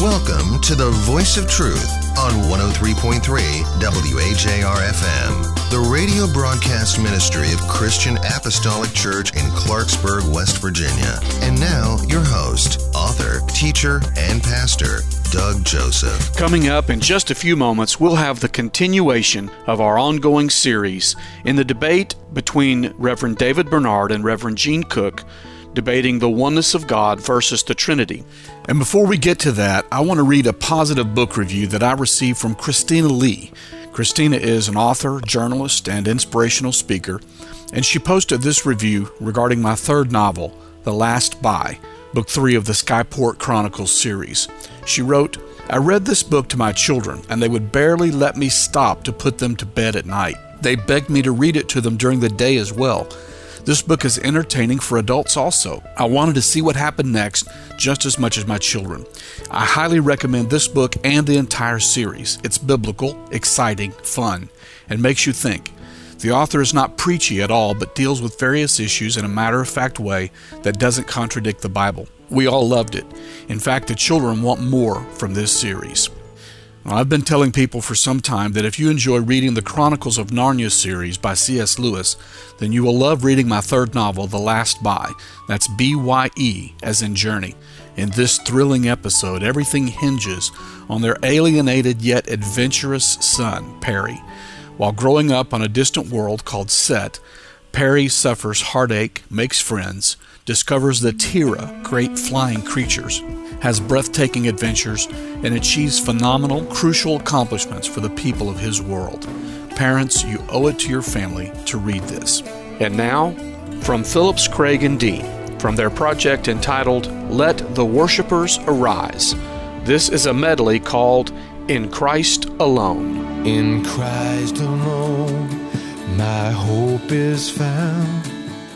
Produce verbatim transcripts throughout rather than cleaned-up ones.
Welcome to the Voice of Truth on one oh three point three W A J R F M, the radio broadcast ministry of Christian Apostolic Church in Clarksburg, West Virginia. And now, your host, author, teacher, and pastor, Doug Joseph. Coming up in just a few moments, we'll have the continuation of our ongoing series in the debate between Reverend David Bernard and Reverend Gene Cook, debating the oneness of God versus the Trinity. And before we get to that, I want to read a positive book review that I received from Christina Lee. Christina is an author, journalist, and inspirational speaker, and she posted this review regarding my third novel, The Last Buy, book three of the Skyport Chronicles series. She wrote, "I read this book to my children, and they would barely let me stop to put them to bed at night. They begged me to read it to them during the day as well. This book is entertaining for adults also. I wanted to see what happened next just as much as my children. I highly recommend this book and the entire series. It's biblical, exciting, fun, and makes you think. The author is not preachy at all, but deals with various issues in a matter-of-fact way that doesn't contradict the Bible. We all loved it. In fact, the children want more from this series." Now, I've been telling people for some time that if you enjoy reading the Chronicles of Narnia series by C S Lewis, then you will love reading my third novel, The Last Buy. That's B Y E, as in journey. In this thrilling episode, everything hinges on their alienated yet adventurous son, Perry. While growing up on a distant world called Set, Perry suffers heartache, makes friends, discovers the Tira, great flying creatures, has breathtaking adventures, and achieves phenomenal, crucial accomplishments for the people of his world. Parents, you owe it to your family to read this. And now, from Phillips, Craig, and Dean, from their project entitled Let the Worshipers Arise, this is a medley called In Christ Alone. In Christ alone, my hope is found.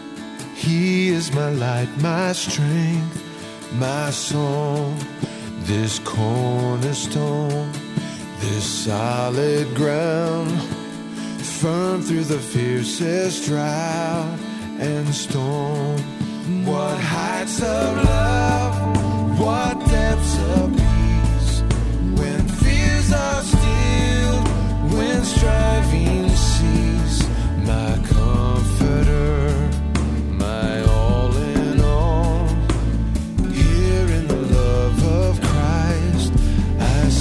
He is my light, my strength, my song, this cornerstone, this solid ground, firm through the fiercest drought and storm. What heights of love, what depths of peace, when fears are stilled, when striving cease, my comforter, my all in all. Here in the love of Christ I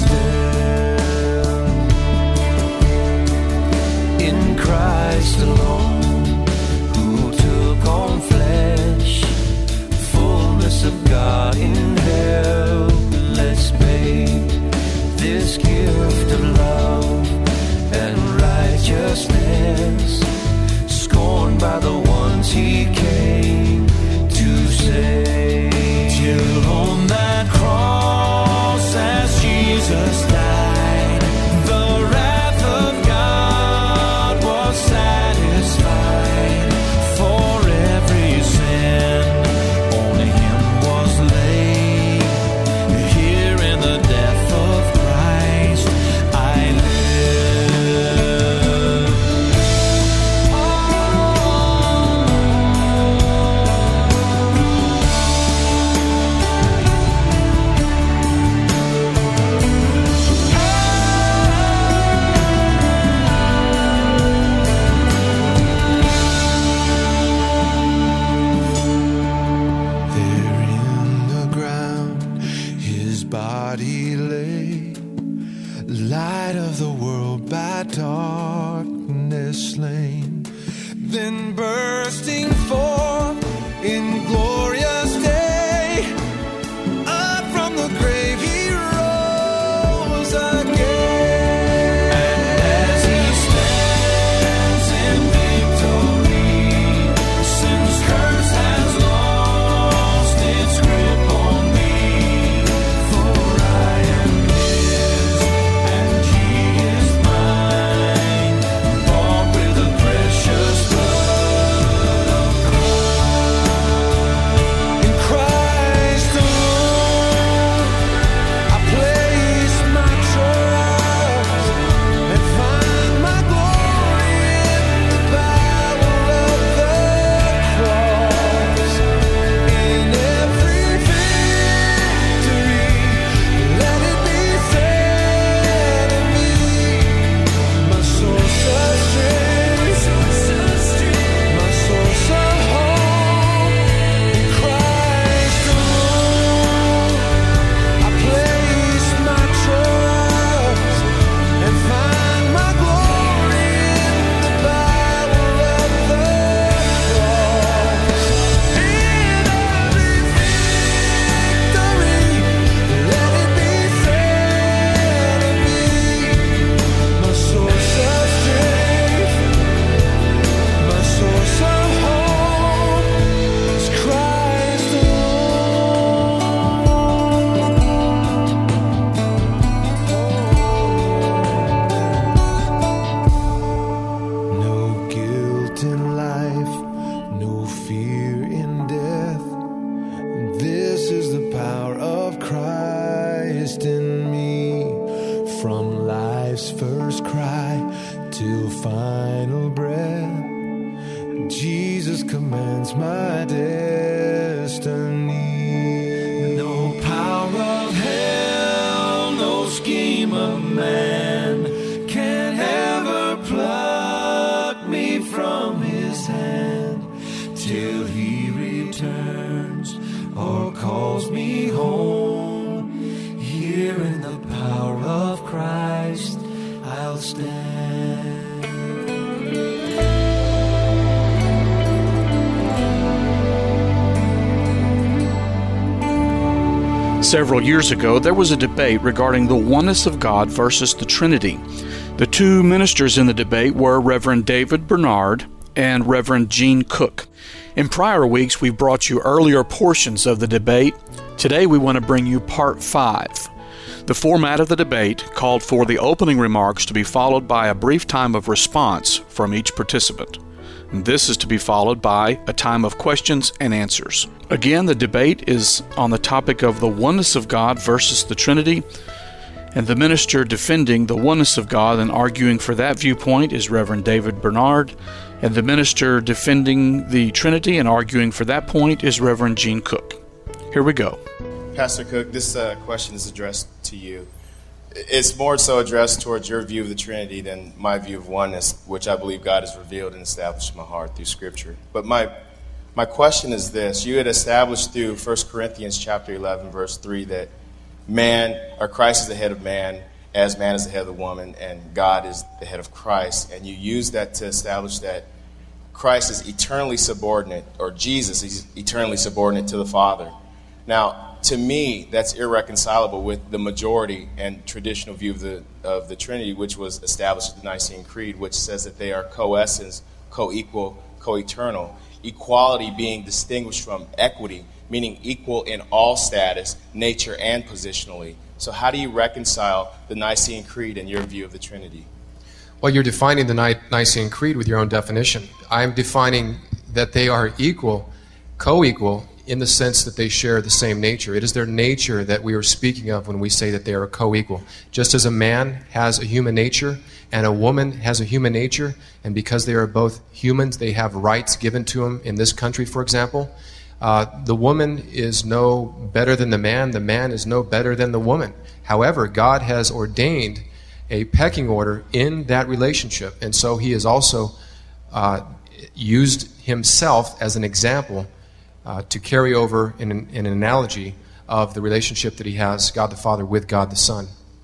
stand. In Christ alone, who took on flesh, fullness of God in helpless babe, this gift of love and righteousness, scorned by the ones he came to save. Till on that cross as Jesus died, the wrath of God was satisfied. For every sin on him was laid. Here in the death of Christ I live. There in the ground his body lay, light of the world by darkness slain, then bursting forth in glorious day, up from the grave he rose again. And as he stands in victory, sin's curse has lost its grip on me. For I am his, and he is mine, bought with the precious blood of Christ. Christ in me, from life's first cry till final breath. Jesus commands my destiny. No power of hell, no scheme of man can ever pluck me from his hand till he returns or calls me home. Here in the power of Christ I'll stand. Several years ago, there was a debate regarding the oneness of God versus the Trinity. The two ministers in the debate were Reverend David Bernard and Reverend Gene Cook. In prior weeks, we brought you earlier portions of the debate. Today, we want to bring you part five. The format of the debate called for the opening remarks to be followed by a brief time of response from each participant. This is to be followed by a time of questions and answers. Again, the debate is on the topic of the oneness of God versus the Trinity, and the minister defending the oneness of God and arguing for that viewpoint is Reverend David Bernard, and the minister defending the Trinity and arguing for that point is Reverend Gene Cook. Here we go. Pastor Cook, this uh, question is addressed to you. It's more so addressed towards your view of the Trinity than my view of oneness, which I believe God has revealed and established in my heart through Scripture. But my my question is this. You had established through First Corinthians chapter eleven, verse three, that man, or Christ is the head of man, as man is the head of the woman, and God is the head of Christ. And you use that to establish that Christ is eternally subordinate, or Jesus is eternally subordinate to the Father. Now, to me, that's irreconcilable with the majority and traditional view of the of the Trinity, which was established in the Nicene Creed, which says that they are co-essence, co-equal, co-eternal. Equality being distinguished from equity, meaning equal in all status, nature, and positionally. So how do you reconcile the Nicene Creed and your view of the Trinity? Well, you're defining the Ni- Nicene Creed with your own definition. I'm defining that they are equal, co-equal, in the sense that they share the same nature. It is their nature that we are speaking of when we say that they are co-equal. Just as a man has a human nature and a woman has a human nature, and because they are both humans, they have rights given to them in this country, for example. Uh, the woman is no better than the man. The man is no better than the woman. However, God has ordained a pecking order in that relationship, and so he has also uh, used himself as an example Uh, to carry over in an, in an analogy of the relationship that he has, God the Father, with God the Son.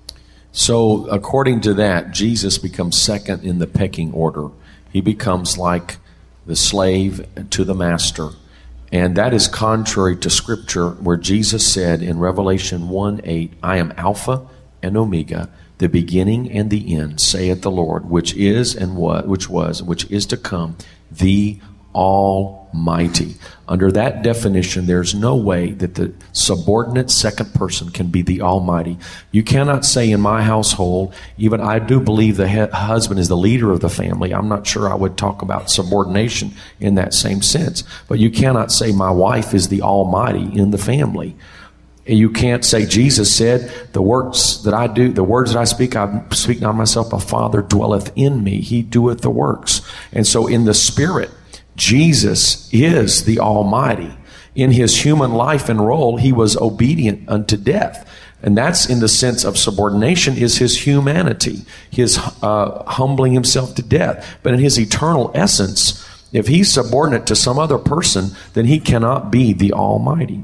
So, according to that, Jesus becomes second in the pecking order. He becomes like the slave to the master. And that is contrary to Scripture, where Jesus said in Revelation one eight, I am Alpha and Omega, the beginning and the end, saith the Lord, which is and what, which was, which is to come, the Almighty. Under that definition, there's no way that the subordinate second person can be the Almighty. You cannot say in my household, even I do believe the he- husband is the leader of the family. I'm not sure I would talk about subordination in that same sense. But you cannot say my wife is the Almighty in the family. You can't say, Jesus said, the works that I do, the words that I speak, I speak not myself, a Father dwelleth in me. He doeth the works. And so in the Spirit, Jesus is the Almighty. In his human life and role, he was obedient unto death. And that's in the sense of subordination is his humanity, his uh, humbling himself to death. But in his eternal essence, if he's subordinate to some other person, then he cannot be the Almighty.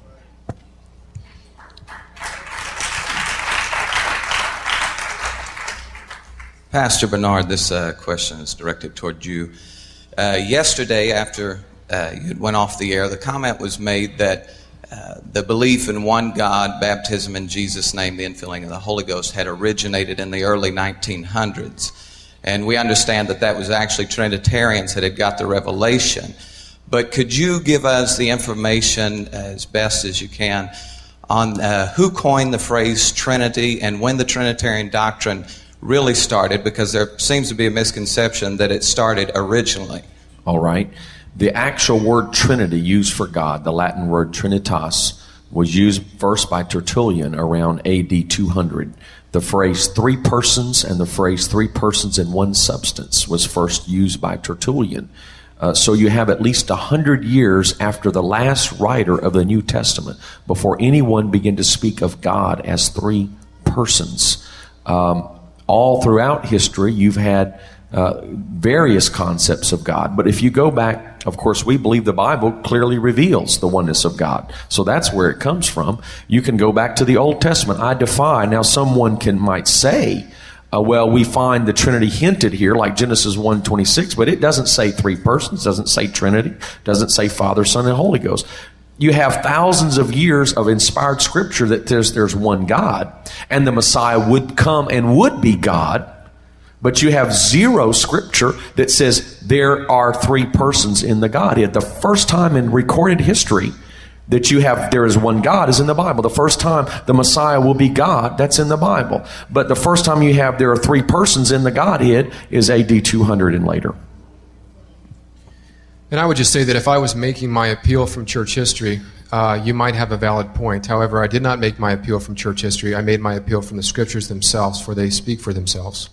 Pastor Bernard, this uh, question is directed toward you. Uh, yesterday, after uh, you went off the air, the comment was made that uh, the belief in one God, baptism in Jesus' name, the infilling of the Holy Ghost, had originated in the early nineteen hundreds. And we understand that that was actually Trinitarians that had got the revelation. But could you give us the information as best as you can on uh, who coined the phrase Trinity and when the Trinitarian doctrine really started, because there seems to be a misconception that it started originally. All right. The actual word Trinity used for God, the Latin word Trinitas, was used first by Tertullian around A D two hundred. The phrase three persons and the phrase three persons in one substance was first used by Tertullian. Uh, so you have at least a hundred years after the last writer of the New Testament before anyone began to speak of God as three persons. Um, all throughout history, you've had uh, various concepts of God. But if you go back, of course, we believe the Bible clearly reveals the oneness of God. So that's where it comes from. You can go back to the Old Testament. I defy. Now, someone can might say, Uh, well, we find the Trinity hinted here, like Genesis one twenty-six, but it doesn't say three persons, doesn't say Trinity, doesn't say Father, Son, and Holy Ghost. You have thousands of years of inspired Scripture that there's, there's one God, and the Messiah would come and would be God, but you have zero Scripture that says there are three persons in the Godhead. The first time in recorded history that you have there is one God is in the Bible. The first time the Messiah will be God, that's in the Bible. But the first time you have there are three persons in the Godhead is A D two hundred and later. And I would just say that if I was making my appeal from church history, uh, you might have a valid point. However, I did not make my appeal from church history. I made my appeal from the Scriptures themselves, for they speak for themselves.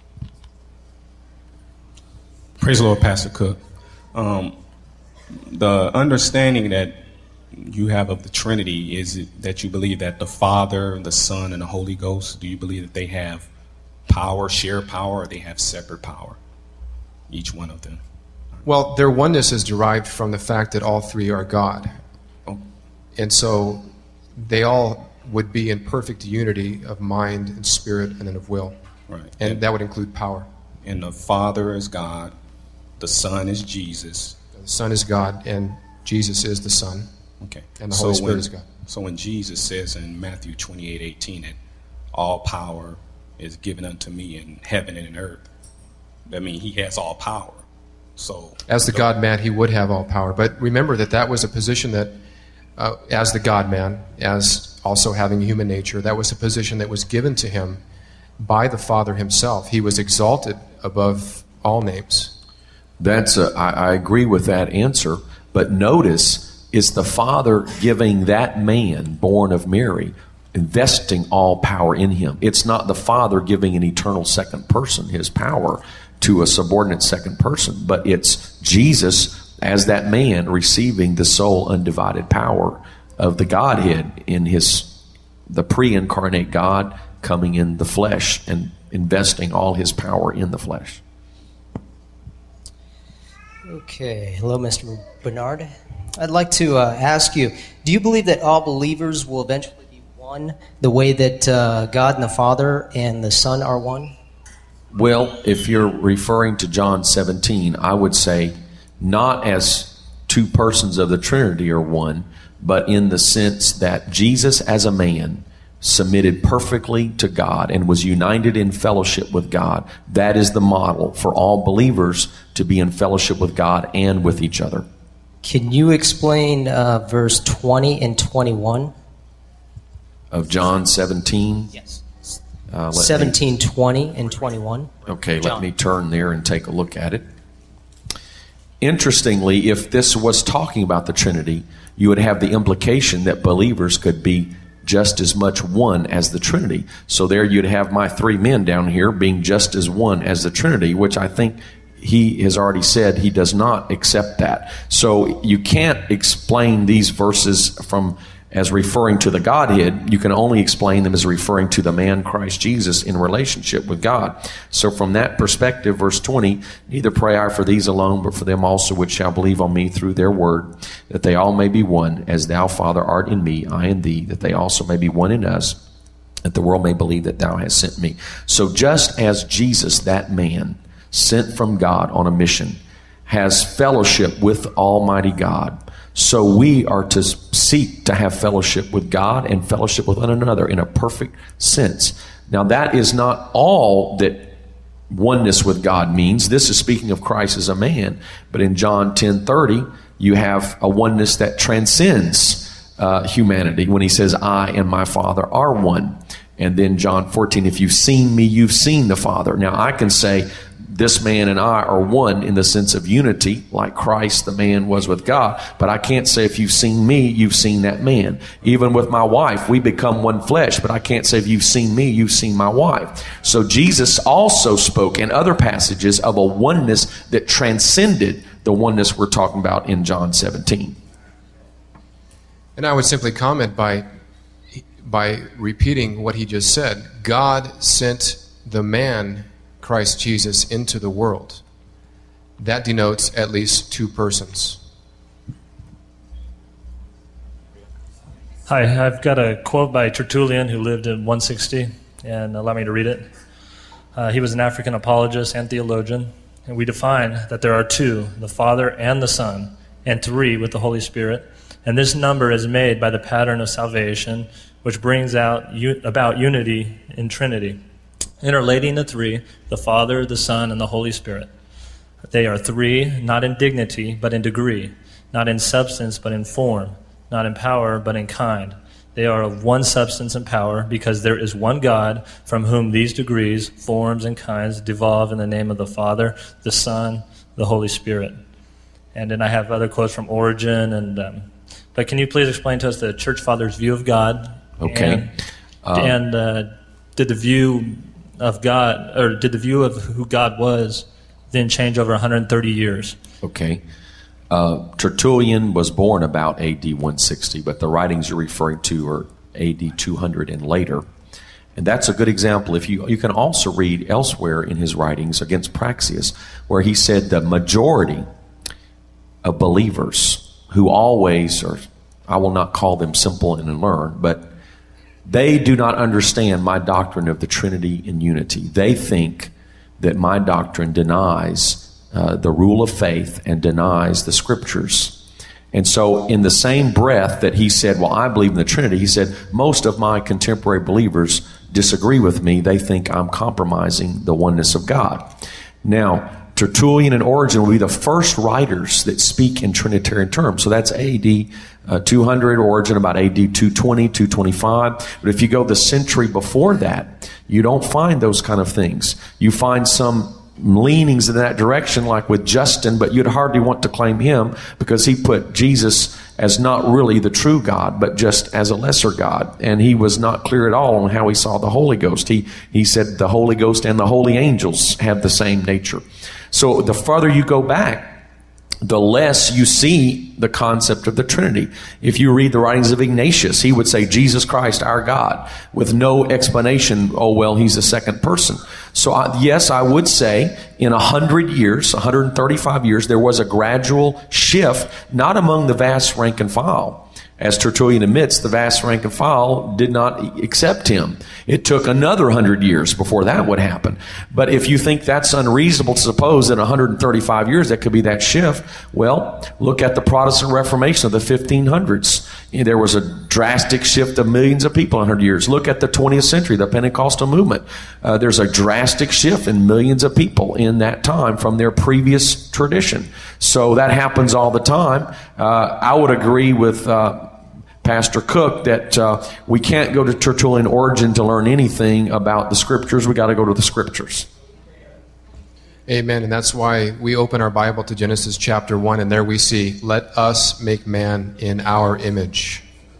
Praise the Lord, Pastor Cook. Um, the understanding that you have of the Trinity, is it that you believe that the Father, the Son, and the Holy Ghost, do you believe that they have power, share power, or they have separate power, each one of them? Well, their oneness is derived from the fact that all three are God. Oh. And so they all would be in perfect unity of mind and spirit and then of will. Right. And, and that would include power. And the Father is God, the Son is Jesus. The Son is God, and Jesus is the Son. Okay. And the Holy so Spirit when, is God. So when Jesus says in Matthew twenty-eight eighteen that all power is given unto me in heaven and in earth, that means he has all power. So as the so, God-man, he would have all power. But remember that that was a position that, uh, as the God-man, as also having human nature, that was a position that was given to him by the Father himself. He was exalted above all names. That's a, I, I agree with that answer, but notice, is the Father giving that man born of Mary, investing all power in him. It's not the Father giving an eternal second person his power to a subordinate second person, but it's Jesus as that man receiving the sole undivided power of the Godhead in his, the pre-incarnate God coming in the flesh and investing all his power in the flesh. Okay, hello, Mister Bernard. I'd like to uh, ask you, do you believe that all believers will eventually be one, the way that uh, God and the Father and the Son are one? Well, if you're referring to John seventeen, I would say not as two persons of the Trinity are one, but in the sense that Jesus as a man submitted perfectly to God and was united in fellowship with God. That is the model for all believers to be in fellowship with God and with each other. Can you explain uh, verse twenty and twenty-one? Of John seventeen? Yes. Uh, seventeen, twenty, and twenty-one. Okay, John. let me turn there and take a look at it. Interestingly, if this was talking about the Trinity, you would have the implication that believers could be just as much one as the Trinity. So there you'd have my three men down here being just as one as the Trinity, which I think he has already said he does not accept that. So you can't explain these verses from as referring to the Godhead. You can only explain them as referring to the man Christ Jesus in relationship with God. So from that perspective, verse twenty, neither pray I for these alone, but for them also which shall believe on me through their word, that they all may be one, as thou, Father, art in me, I in thee, that they also may be one in us, that the world may believe that thou hast sent me. So just as Jesus, that man, sent from God on a mission, has fellowship with Almighty God, so we are to seek to have fellowship with God and fellowship with one another in a perfect sense. Now that is not all that oneness with God means. This is speaking of Christ as a man. But in John ten thirty, you have a oneness that transcends uh, humanity when he says, I and my Father are one. And then John fourteen, if you've seen me, you've seen the Father. Now I can say, this man and I are one in the sense of unity, like Christ, the man, was with God. But I can't say if you've seen me, you've seen that man. Even with my wife, we become one flesh, but I can't say if you've seen me, you've seen my wife. So Jesus also spoke in other passages of a oneness that transcended the oneness we're talking about in John seventeen. And I would simply comment by by repeating what he just said. God sent the man, Christ Jesus, into the world. That denotes at least two persons. Hi, I've got a quote by Tertullian, who lived in one sixty, and allow me to read it. Uh, he was an African apologist and theologian, and we define that there are two, the Father and the Son, and three with the Holy Spirit. And this number is made by the pattern of salvation, which brings out u- about unity in Trinity, interrelating the three, the Father, the Son, and the Holy Spirit. They are three, not in dignity, but in degree, not in substance, but in form, not in power, but in kind. They are of one substance and power, because there is one God, from whom these degrees, forms, and kinds devolve in the name of the Father, the Son, the Holy Spirit. And then I have other quotes from Origen, and um, but can you please explain to us the Church Fathers' view of God? Okay. And, um, and uh, did the view of God, or did the view of who God was then change over one hundred thirty years? Okay. Uh, Tertullian was born about A D one sixty, but the writings you're referring to are A D two hundred and later. And that's a good example. If you you can also read elsewhere in his writings against Praxeas, where he said the majority of believers who always are, I will not call them simple and learn, but they do not understand my doctrine of the Trinity and unity. They think that my doctrine denies uh, the rule of faith and denies the scriptures. And so in the same breath that he said, well, I believe in the Trinity, he said, most of my contemporary believers disagree with me. They think I'm compromising the oneness of God. Now, Tertullian and Origen will be the first writers that speak in Trinitarian terms. So that's A D uh, two hundred, Origen about A D two twenty, two twenty-five. But if you go the century before that, you don't find those kind of things. You find some leanings in that direction, like with Justin, but you'd hardly want to claim him because he put Jesus as not really the true God, but just as a lesser God. And he was not clear at all on how he saw the Holy Ghost. He, he said the Holy Ghost and the holy angels have the same nature. So the farther you go back, the less you see the concept of the Trinity. If you read the writings of Ignatius, he would say, Jesus Christ, our God, with no explanation, oh, well, he's a second person. So I, yes, I would say in one hundred years, one hundred thirty-five years, there was a gradual shift, not among the vast rank and file. As Tertullian admits, the vast rank and file did not accept him. It took another hundred years before that would happen. But if you think that's unreasonable to suppose that in one hundred thirty-five years that could be that shift, well, look at the Protestant Reformation of the fifteen hundreds. There was a drastic shift of millions of people in one hundred years. Look at the twentieth century, the Pentecostal movement. Uh, there's a drastic shift in millions of people in that time from their previous tradition. So that happens all the time. Uh, I would agree with uh, Pastor Cook that uh, we can't go to Tertullian Origen to learn anything about the Scriptures. We got to go to the Scriptures. Amen. And that's why we open our Bible to Genesis chapter one, and there we see, let us make man in our image.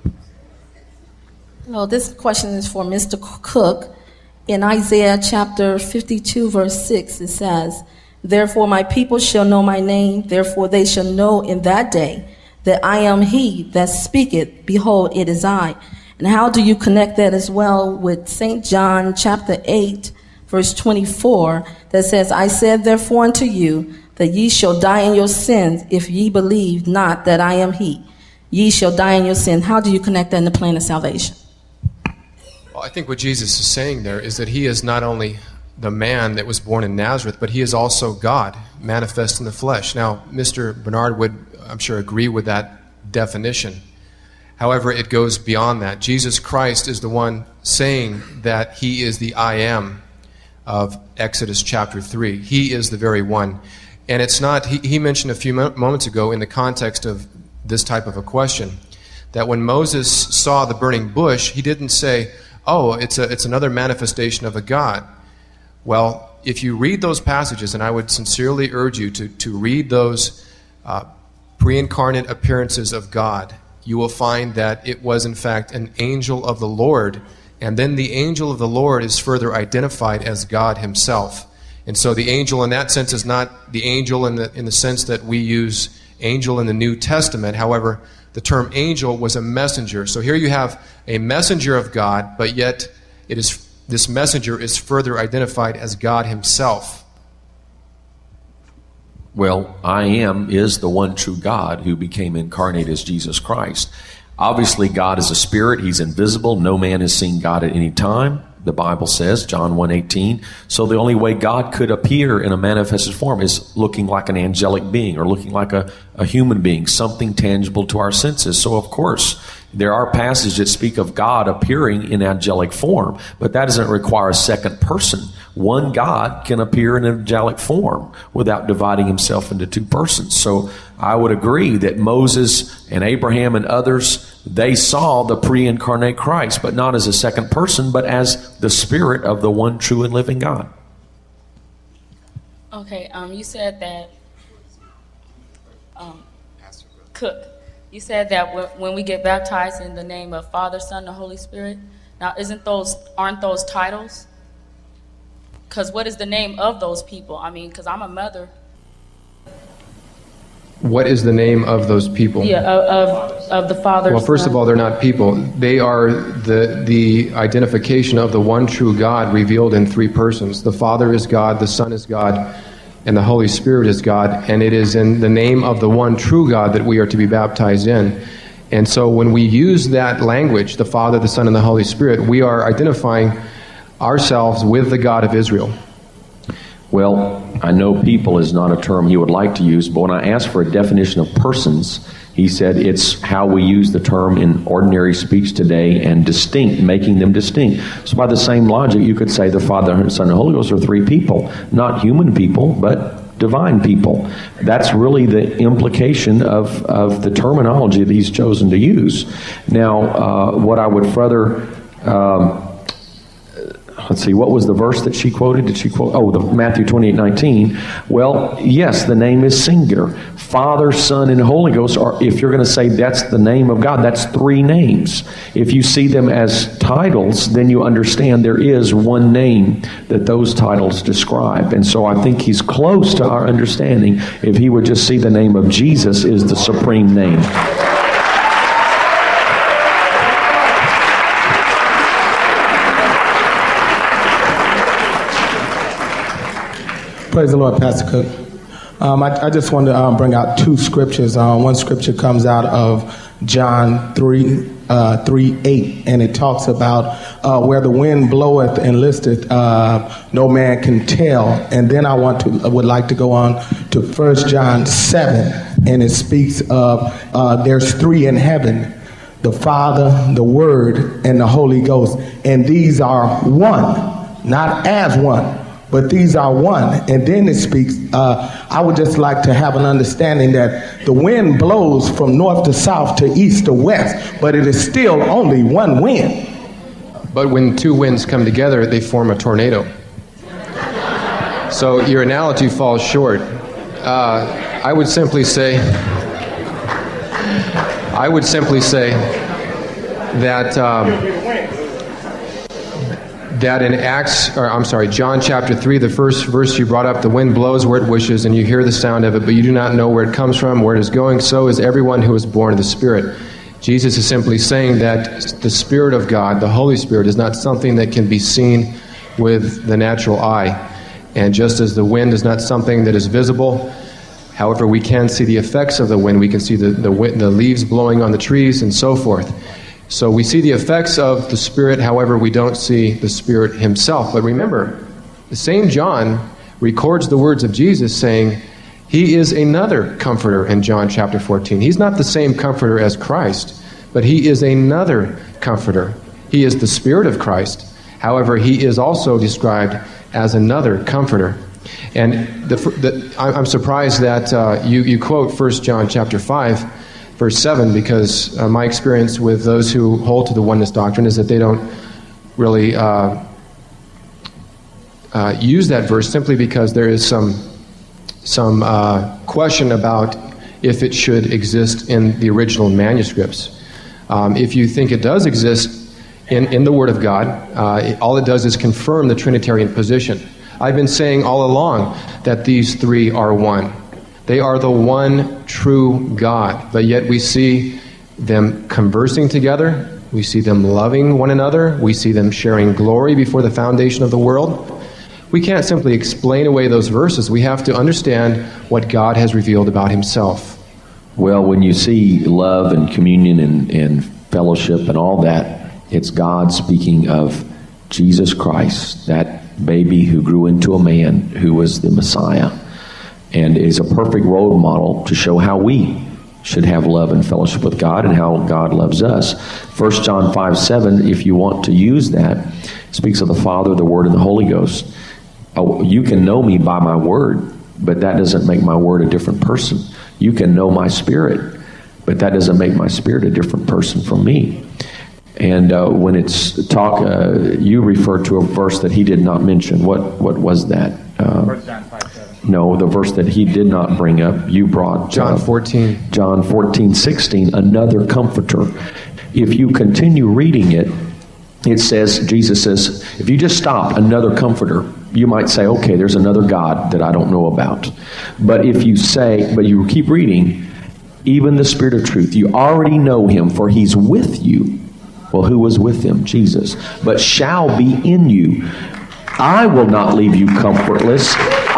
Hello, this question is for Mister Cook. In Isaiah chapter fifty-two, verse six, it says, therefore my people shall know my name, therefore they shall know in that day that I am he that speaketh, behold, it is I. And how do you connect that as well with Saint John chapter eight, verse twenty-four, that says, I said therefore unto you, that ye shall die in your sins, if ye believe not that I am he. Ye shall die in your sin. How do you connect that in the plan of salvation? Well, I think what Jesus is saying there is that he is not only the man that was born in Nazareth, but he is also God, manifest in the flesh. Now, Mister Bernard would, I'm sure, agree with that definition. However, it goes beyond that. Jesus Christ is the one saying that he is the I am of Exodus chapter three. He is the very one. And it's not, he, he mentioned a few mo- moments ago in the context of this type of a question, that when Moses saw the burning bush, he didn't say, oh, it's a, it's another manifestation of a God. Well, if you read those passages, and I would sincerely urge you to, to read those uh, pre-incarnate appearances of God, you will find that it was in fact an angel of the Lord, and then the angel of the Lord is further identified as God himself. And so the angel in that sense is not the angel in the, in the sense that we use angel in the New Testament. However, the term angel was a messenger. So here you have a messenger of God, but yet it is this messenger is further identified as God himself. Well, I am is the one true God who became incarnate as Jesus Christ. Obviously, God is a spirit. He's invisible. No man has seen God at any time. The Bible says, John one eighteen. So the only way God could appear in a manifested form is looking like an angelic being or looking like a, a human being, something tangible to our senses. So of course, there are passages that speak of God appearing in angelic form, but that doesn't require a second person. One God can appear in angelic form without dividing himself into two persons. So I would agree that Moses and Abraham and others, they saw the pre-incarnate Christ, but not as a second person, but as the spirit of the one true and living God. Okay, um, you said that, um, Cook, you said that when we get baptized in the name of Father, Son, and Holy Spirit, now isn't those, aren't those titles? Because what is the name of those people? I mean, because I'm a mother. What is the name of those people? Yeah, of, of, of the Father. Well, first Son. of all, they're not people. They are the the identification of the one true God revealed in three persons. The Father is God, the Son is God, and the Holy Spirit is God. And it is in the name of the one true God that we are to be baptized in. And so when we use that language, the Father, the Son, and the Holy Spirit, we are identifying ourselves with the God of Israel. Well, I know people is not a term he would like to use, but when I asked for a definition of persons, he said it's how we use the term in ordinary speech today and distinct, making them distinct. So by the same logic, you could say the Father, Son, and Holy Ghost are three people, not human people, but divine people. That's really the implication of, of the terminology that he's chosen to use. Now, uh, what I would further... Um, Let's see, what was the verse that she quoted? Did she quote? Oh, the Matthew twenty-eight nineteen. Well, yes, the name is singular. Father, Son, and Holy Ghost are, if you're going to say that's the name of God, that's three names. If you see them as titles, then you understand there is one name that those titles describe. And so I think he's close to our understanding if he would just see the name of Jesus is the supreme name. Praise the Lord, Pastor Cook. Um, I, I just wanted to um, bring out two scriptures. Um, one scripture comes out of John three, uh, three eight, and it talks about uh, where the wind bloweth and listeth, uh, no man can tell. And then I want to I would like to go on to First John seven, and it speaks of uh, there's three in heaven: the Father, the Word, and the Holy Ghost, and these are one, not as one, but these are one. And then it speaks, uh, I would just like to have an understanding that the wind blows from north to south to east to west, but it is still only one wind. But when two winds come together, they form a tornado. So your analogy falls short. Uh, I would simply say, I would simply say that um, that in Acts, or I'm sorry, John chapter three, the first verse you brought up, the wind blows where it wishes, and you hear the sound of it, but you do not know where it comes from, where it is going. So is everyone who is born of the Spirit. Jesus is simply saying that the Spirit of God, the Holy Spirit, is not something that can be seen with the natural eye. And just as the wind is not something that is visible, however, we can see the effects of the wind. We can see the, the, the leaves blowing on the trees and so forth. So we see the effects of the Spirit, however, we don't see the Spirit himself. But remember, the same John records the words of Jesus saying, he is another comforter in John chapter fourteen. He's not the same comforter as Christ, but he is another comforter. He is the Spirit of Christ. However, he is also described as another comforter. And the, the, I'm surprised that uh, you, you quote First John chapter five, verse seven, because uh, my experience with those who hold to the oneness doctrine is that they don't really uh, uh, use that verse simply because there is some some uh, question about if it should exist in the original manuscripts. Um, if you think it does exist in, in the Word of God, uh, it, all it does is confirm the Trinitarian position. I've been saying all along that these three are one. They are the one true God, but yet we see them conversing together. We see them loving one another. We see them sharing glory before the foundation of the world. We can't simply explain away those verses. We have to understand what God has revealed about himself. Well, when you see love and communion and, and fellowship and all that, it's God speaking of Jesus Christ, that baby who grew into a man who was the Messiah, and is a perfect role model to show how we should have love and fellowship with God and how God loves us. First John five seven, if you want to use that, speaks of the Father, the Word, and the Holy Ghost. Oh, you can know me by my word, but that doesn't make my word a different person. You can know my spirit, but that doesn't make my spirit a different person from me. And uh, when it's talk, uh, you refer to a verse that he did not mention. What what was that? Uh, First John five seven. No, the verse that he did not bring up. You brought John fourteen. John fourteen sixteen. Another comforter. If you continue reading it, it says, Jesus says, if you just stop, another comforter, you might say, okay, there's another God that I don't know about. But if you say, but you keep reading, even the Spirit of truth, you already know him, for he's with you. Well, who was with him? Jesus. But shall be in you. I will not leave you comfortless.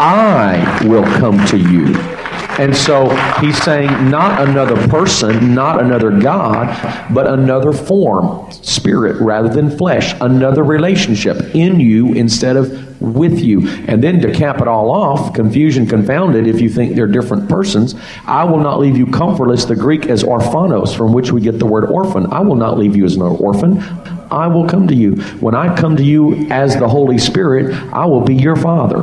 I will come to you. And so he's saying not another person, not another God, but another form, spirit rather than flesh, another relationship in you instead of with you. And then to cap it all off, confusion confounded if you think they're different persons, I will not leave you comfortless. The Greek is orphanos, from which we get the word orphan. I will not leave you as an orphan. I will come to you. When I come to you as the Holy Spirit, I will be your Father.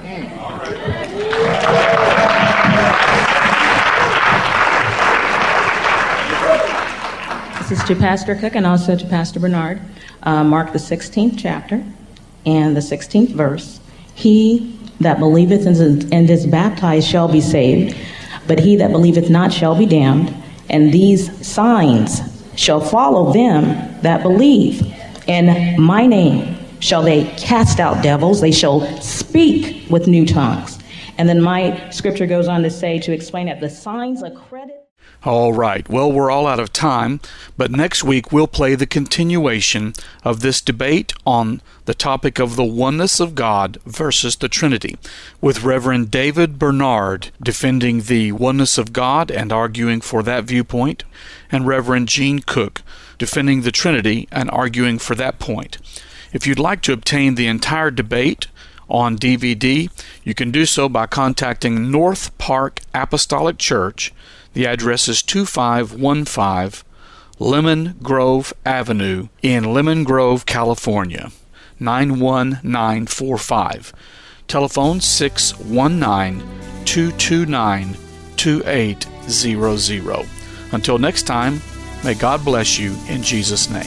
This is to Pastor Cook and also to Pastor Bernard. Uh, Mark the sixteenth chapter and the sixteenth verse. He that believeth and is baptized shall be saved, but he that believeth not shall be damned. And these signs shall follow them that believe. In my name shall they cast out devils. They shall speak with new tongues. And then my scripture goes on to say, to explain that the signs accredit. All right. Well, we're all out of time, but next week we'll play the continuation of this debate on the topic of the oneness of God versus the Trinity, with Reverend David Bernard defending the oneness of God and arguing for that viewpoint, and Reverend Gene Cook defending the Trinity and arguing for that point. If you'd like to obtain the entire debate on D V D, you can do so by contacting North Park Apostolic Church. The address is two five one five Lemon Grove Avenue in Lemon Grove, California, nine one nine four five. Telephone six one nine, two two nine, two eight zero zero. Until next time, may God bless you in Jesus' name.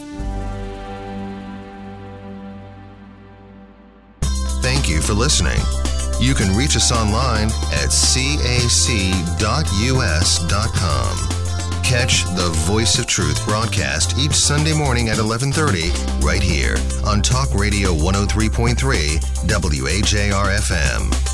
Thank you for listening. You can reach us online at c a c dot u s dot com. Catch the Voice of Truth broadcast each Sunday morning at eleven thirty right here on Talk Radio one oh three point three W A J R F M.